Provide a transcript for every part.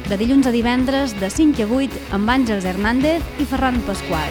de dilluns a divendres de 5 a 8 amb Àngels Hernández i Ferran Pasqual.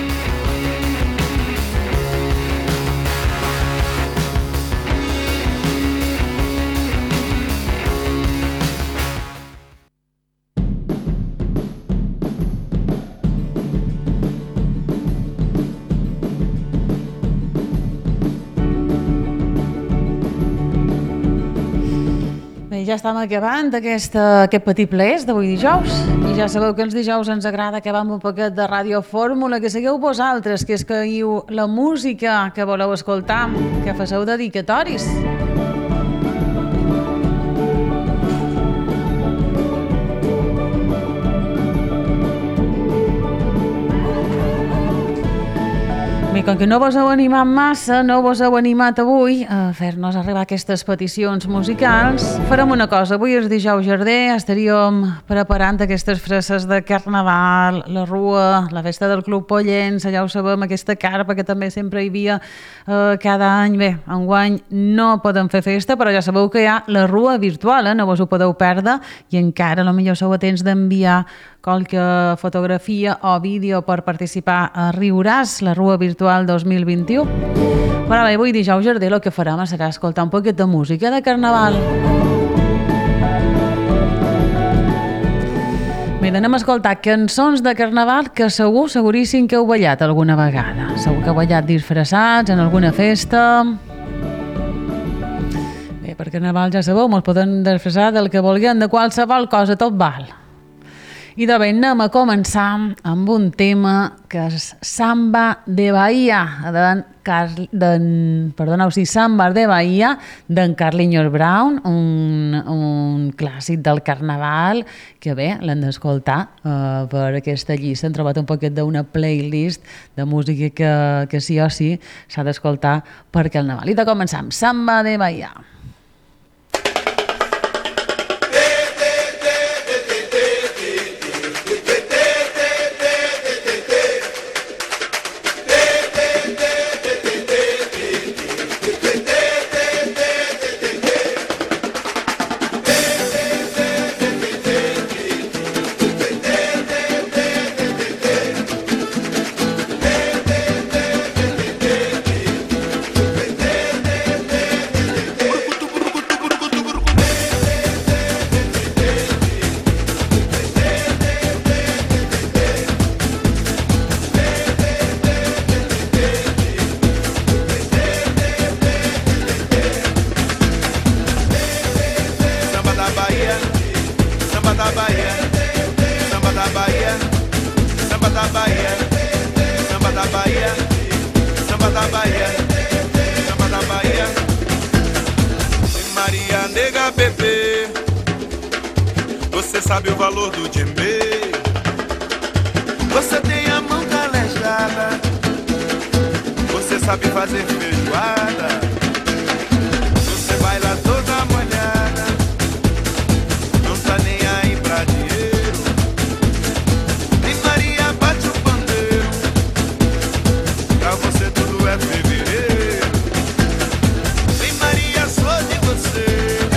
Ja estem acabant aquest petit plaer d'avui dijous i ja sabeu que els dijous ens agrada acabar amb un poquet de Ràdio Fórmula, que sigueu vosaltres que escolliu la música que voleu escoltar, que faceu dedicatoris. I com que no vos heu animat massa, no vos heu animat avui a fer-nos arribar aquestes peticions musicals, farem una cosa. Avui és dijous Jardí, estaríem preparant aquestes fresses de Carnaval, la Rua, la festa del Club Pollens, ja ho sabem, aquesta carpa que també sempre hi havia cada any. Bé, enguany no podem fer festa, però ja sabeu que hi ha la Rua virtual, no vos ho podeu perdre, i encara potser sou a temps d'enviar qualque fotografia o vídeo per participar a Riuràs, la Rua virtual 2021. Però bé, avui dijous Jardí el que farem serà escoltar un poquet de música de Carnaval. Mira, anem a escoltar cançons de Carnaval que seguríssim que heu ballat alguna vegada. Segur que heu ballat disfressats en alguna festa. Bé, per Carnaval ja sabeu, ens podem disfressar del que vulguem, de qualsevol cosa, tot val. I de ben anem a començar amb un tema que és Samba de Bahia, Samba de Bahia d'en Carlinhos Brown, un clàssic del Carnaval que bé, l'hem d'escoltar per aquesta llista. Hem trobat un poquet d'una playlist de música que sí o sí s'ha d'escoltar per Carnaval. I de començar amb Samba de Bahia. Você sabe o valor do djembe. Você tem a mão calejada. Você sabe fazer feijoada. Você baila toda molhada. Não tá nem aí pra dinheiro. Nem Maria bate o pandeiro. Pra você tudo é fevereiro. Nem Maria, sou de você.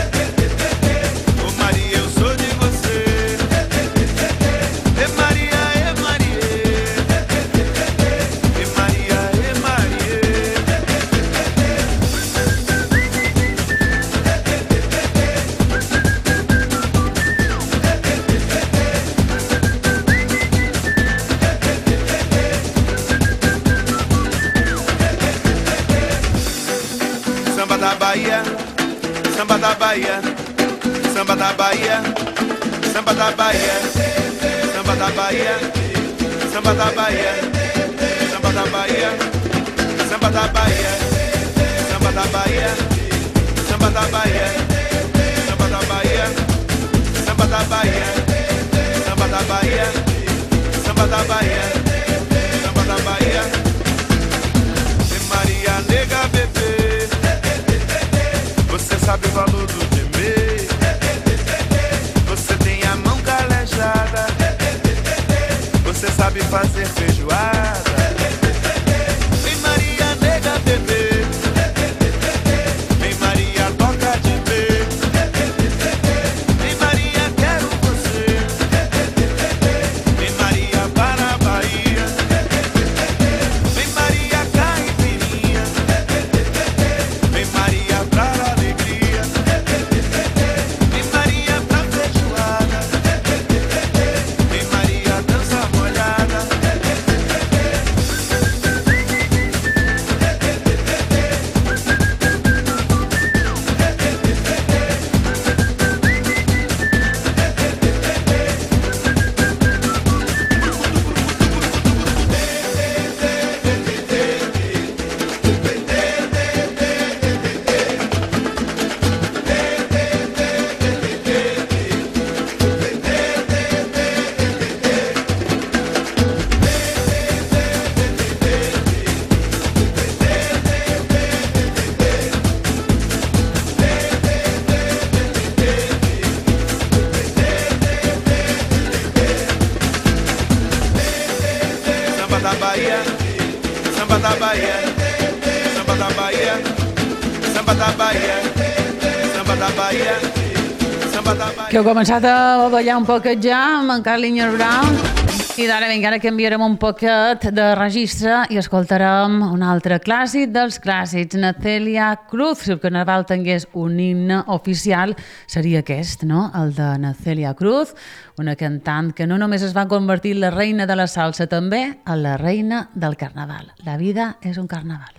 Samba da Bahia, samba da Bahia, samba da Bahia, samba da Bahia, samba da Bahia, samba da Bahia, samba da Bahia, samba da Bahia, samba da Bahia, samba da Bahia, samba da Bahia, samba da Bahia, samba da Bahia, samba da Bahia, e Maria nega bebê. Você sabe o valor do djembe. Você tem a mão calejada. Você sabe fazer feijoada. Vem Maria nega bebê. Vem Maria toca de ver. Vem Maria quero você. da Bahia, samba da Bahia, samba da Bahia, samba da Bahia, samba da Bahia, samba da Bahia. Que heu començat a ballar un poquet ja amb en Carlinhos Brown i d'ara vinga, ara canviarem un poquet de registre i escoltarem un altre clàssic dels clàssics, Necelia Cruz. Si el Carnaval tingués un himne oficial seria aquest, no? El de Necelia Cruz, una cantant que no només es va convertir en la reina de la salsa, també en la reina del Carnaval. La vida és un Carnaval.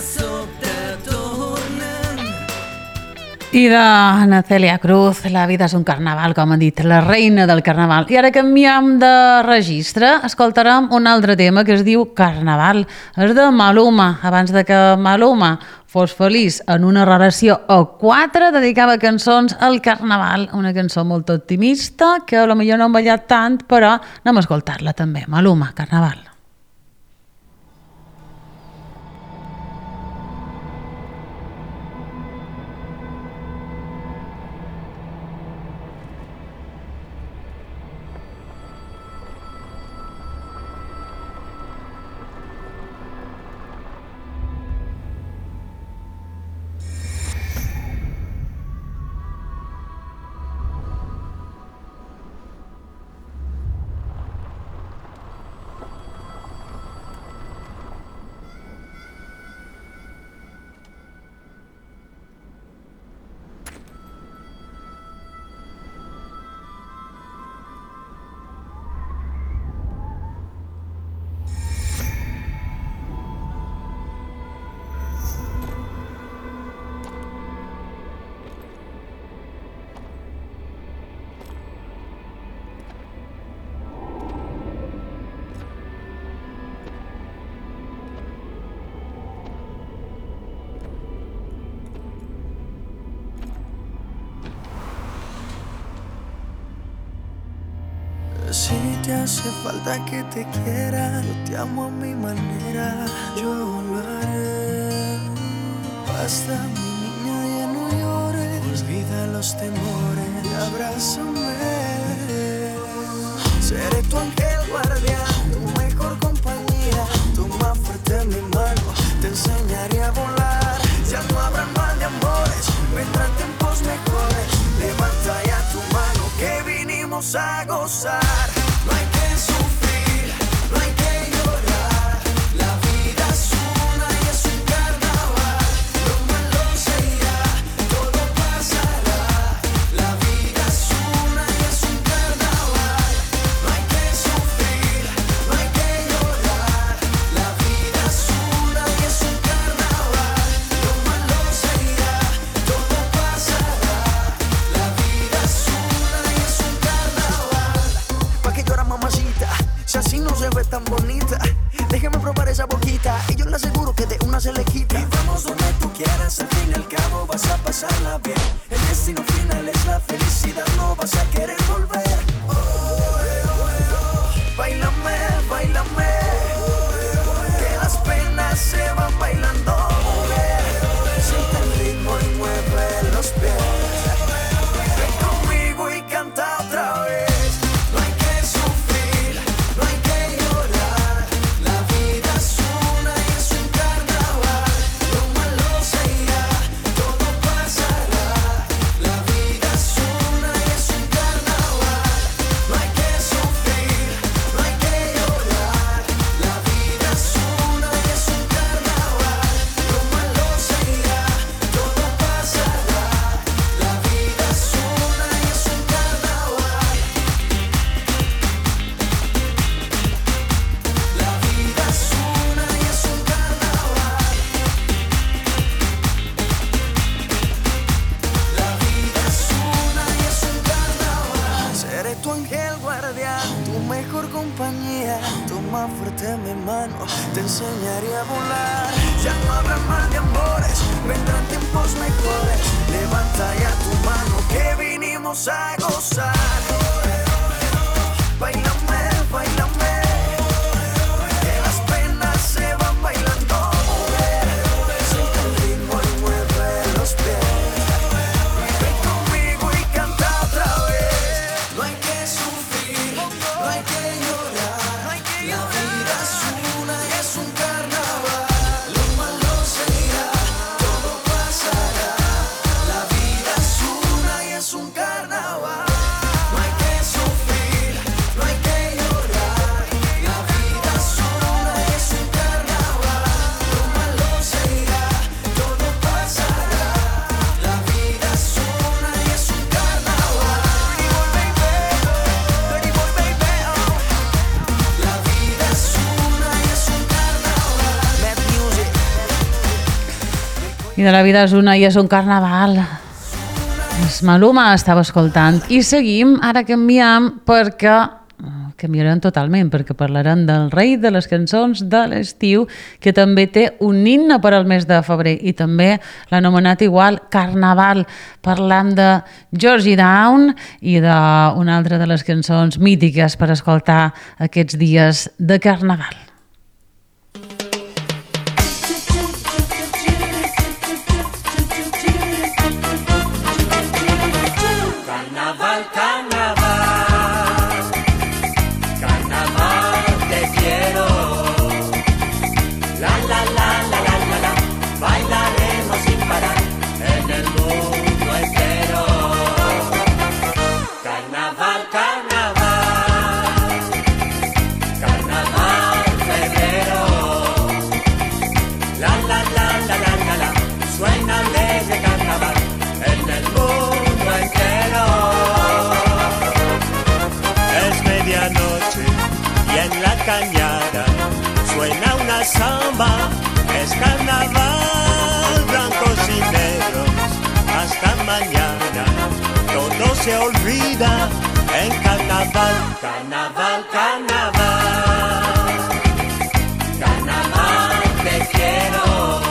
sobte tornen. I de Ana Celia Cruz, la vida és un carnaval, com ha dit, la reina del carnaval. I ara canviem de registre, escoltarem un altre tema que es diu Carnaval. És de Maluma. Abans de que Maluma fos feliç en una relació a 4, dedicava cançons al Carnaval. Una cançó molt optimista, que potser no hem ballat tant, però anem a escoltar-la també. Maluma, Carnaval. Si te hace falta que te quiera, yo te amo a mi manera, yo lo haré. Basta, mi niña, ya no llores, olvida los temores y abrázame. Seré tu ángel guardián, tu mejor compañía, tu más fuerte mi mano, te enseñaré a volar. Ya no habrá mal de amores, vendrán tiempos mejores. Levanta ya tu mano que vinimos a gozar. No hay que sufrir, no hay que llorar. La vida es una y es un carnaval. Lo malo se irá, todo pasará. La vida es una y es un carnaval. No hay que sufrir, no hay que llorar. La vida es una y es un carnaval. Lo malo se irá, todo pasará. La vida es una y es un carnaval. Pa' que llora mamacita, si así no se ve tan bonita. Déjeme probar esa boquita y yo le aseguro que de una se le quita. Y vamos donde tú quieras, al fin y al cabo vas a pasarla bien. El destino final es la felicidad, no vas a querer volver. Oh, bailame, bailame, que las penas se van bailando, mujer. Siente el ritmo y mueve los pies. Ven conmigo y canta otra vez. No hay que sufrir, no hay que llorar. La vida es una y es un carnaval. Lo malo se irá, todo pasará. La vida es una y es un carnaval. No hay que sufrir, no hay que llorar. La vida es una y es un carnaval. Lo malo se irá, todo pasará. La vida es una y es un carnaval. La vida es una y es un carnaval. La vida es una y es un carnaval. Seré tu ángel guardián, tu mejor compañía, tu más fuerte mi mano, te enseñaré a volar. Ya no habrá mal de amores, vendrán tiempos mejores. Levanta ya tu mano que vinimos a gozar. Bailame, bailame, que las penas se van bailando, mujer. Siente el ritmo y mueve los pies. Ven conmigo y canta otra vez. No hay que sufrir, no hay que llorar. La vida es una y es un carnaval. Lo malo se irá, todo pasará. La vida es una y es un carnaval. No hay I de la vida és una i és un carnaval. És Maluma, estava escoltant. I seguim, ara canviem perquè... canviarem totalment, perquè parlarem del rei de les cançons de l'estiu, que també té un himne per al mes de febrer i també l'ha anomenat igual Carnaval. Parlam de Georgie Down i d'una altra de les cançons mítiques per escoltar aquests dies de Carnaval. Cañada suena una samba, es carnaval, blancos y negros, hasta mañana todo se olvida en carnaval, carnaval, carnaval, carnaval te quiero,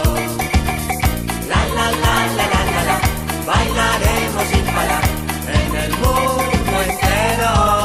la la la la la la la, bailaremos sin parar en el mundo entero.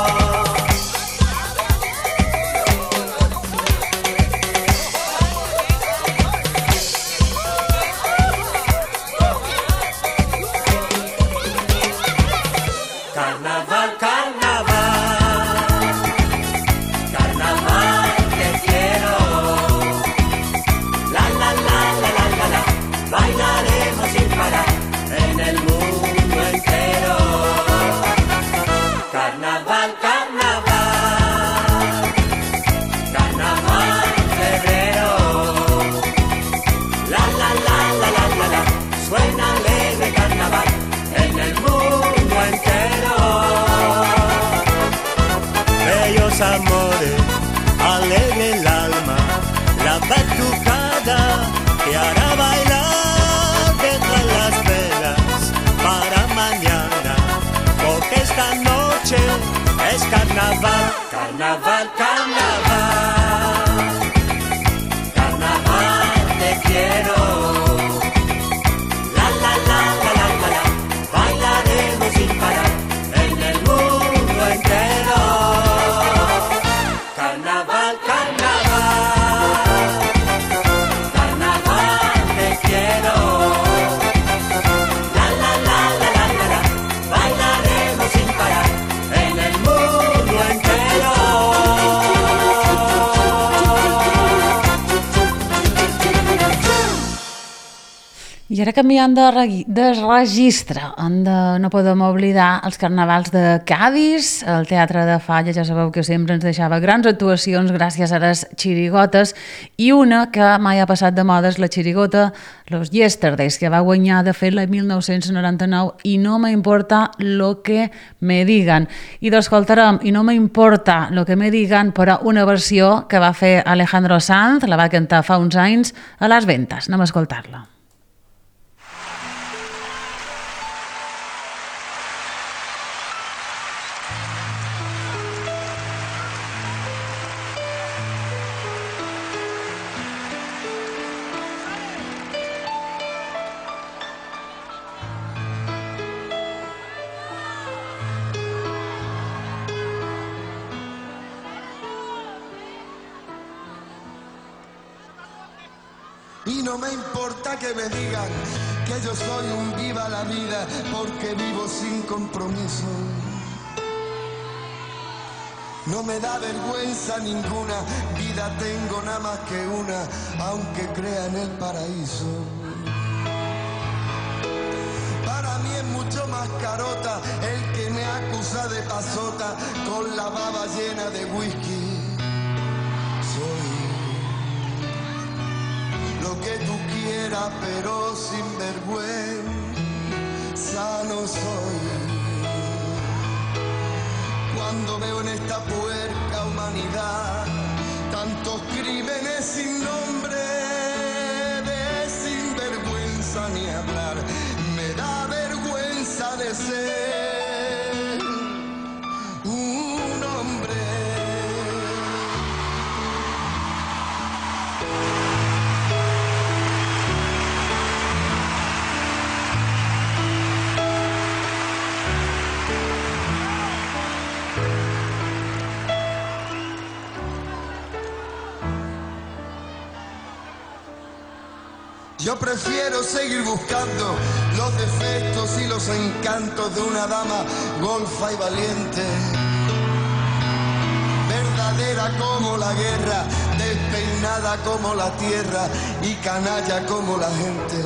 Amores, alegre el alma, la batucada que hará bailar detrás las velas para mañana, porque esta noche es carnaval, carnaval, carnaval, carnaval te quiero, la la la la la la la, bailaremos sin parar en el mundo entero. Carnaval, carnaval, carnaval te quiero, la la la la la la la, bailaremos sin parar en el mundo entero. I ara canviant de registre, no podem oblidar els carnavals de Cadis. El Teatre de Falla, ja sabeu que sempre ens deixava grans actuacions gràcies a les xirigotes, i una que mai ha passat de moda és la xirigota Los Yesterdays, que va guanyar de fet l'any 1999, i no m'importa lo que me digan. I d'escoltarem I no m'importa lo que me digan, però una versió que va fer Alejandro Sanz, la va cantar fa uns anys a Las Ventas. Anem a escoltar-la. Y no me importa que me digan que yo soy un viva la vida, porque vivo sin compromiso. No me da vergüenza ninguna, vida tengo nada más que una, aunque crea en el paraíso. Para mí es mucho más carota el que me acusa de pasota con la baba llena de whisky. Soy lo que tú quieras, pero sin vergüenza no soy. Cuando veo en esta puerca humanidad tantos crímenes sin nombre de sinvergüenza, hablar. Me da vergüenza de ser un hombre. Yo prefiero seguir buscando los defectos y los encantos de una dama golfa y valiente, verdadera como la guerra, despeinada como la tierra y canalla como la gente.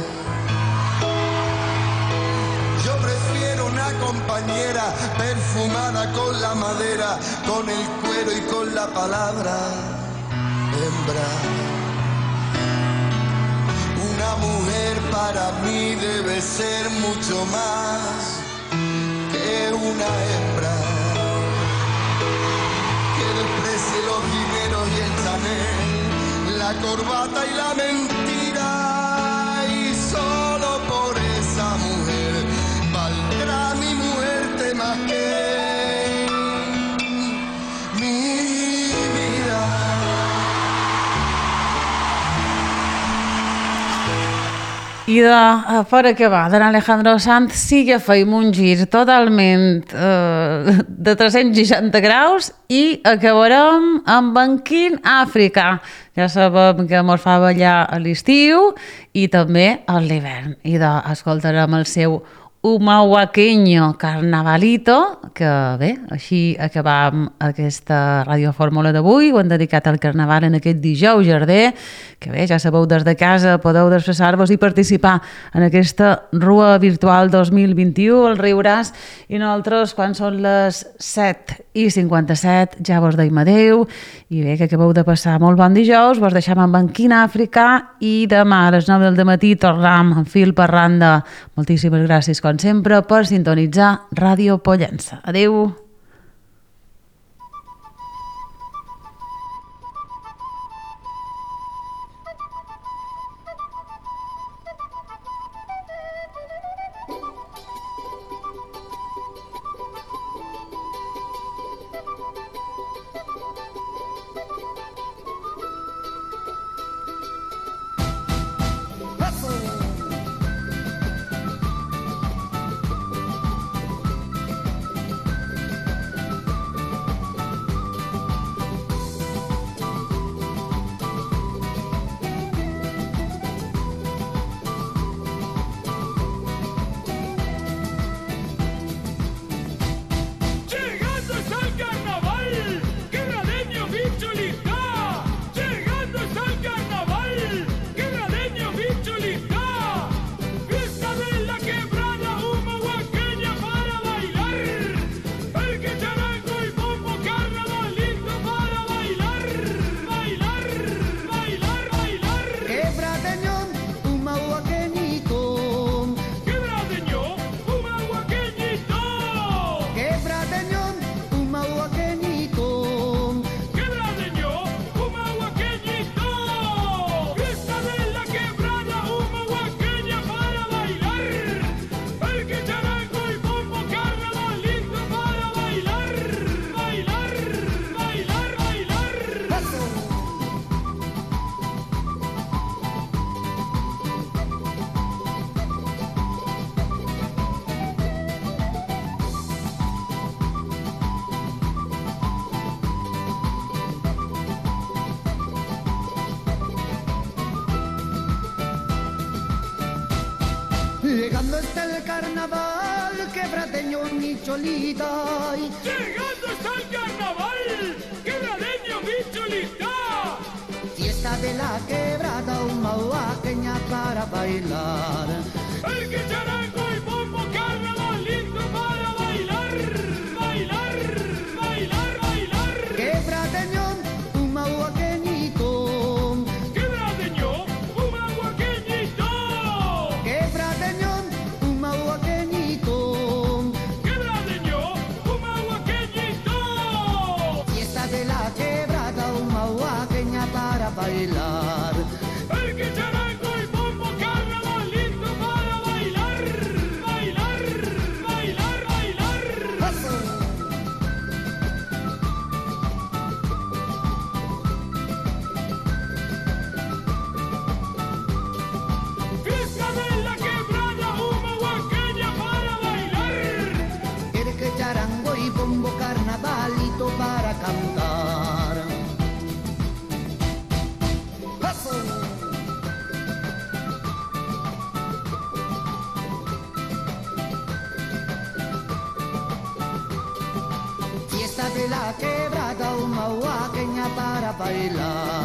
Yo prefiero una compañera perfumada con la madera, con el cuero y con la palabra hembra. Una mujer para mí debe ser mucho más que una hembra, que desprecie los dineros y el Chanel, la corbata y la mentira, y solo por esa mujer valdrá mi muerte más que mi vida. I per acabar, d'en Alejandro Sanz sí que feim un gir totalment de 360 graus i acabarem amb en King Africa. Ja sabem que mos fa ballar a l'estiu i també a l'hivern. I escoltarem el seu Humahuaqueño Carnavalito, que bé, així acabam aquesta radiofórmula d'avui. Ho hem dedicat al Carnaval en aquest dijous Jardí, que bé, ja sabeu, des de casa podeu desplaçar-vos i participar en aquesta Rua Virtual 2021, el Riuràs, i nosaltres, quan són les 7:57, ja vos deim adeu, i bé, que acabeu de passar molt bon dijous, vos deixam amb en King Africa, i demà a les 9 del matí tornem en fil per randa. Moltíssimes gràcies, com sempre, per sintonitzar Ràdio Pollença. Adeu! Llegando está el carnaval, quebradeño mi cholita. Llegando está el carnaval, quebradeño mi cholita. Fiesta de la quebrada, humahuaqueña para bailar. El que charango y bombo, carnaval lindo para bailar. Bailar, bailar, bailar. Quebradeño, humahuaqueñito. Quebradeño, humahuaqueñito. Quebradeño, humahuaqueñito. Quebradeño, humahuaqueñito. Fiesta de la quebrada, humahuaqueña para bailar. El que charango y bombo, carnaval lindo para bailar. fiesta de la quebrada, una huaqueña para bailar.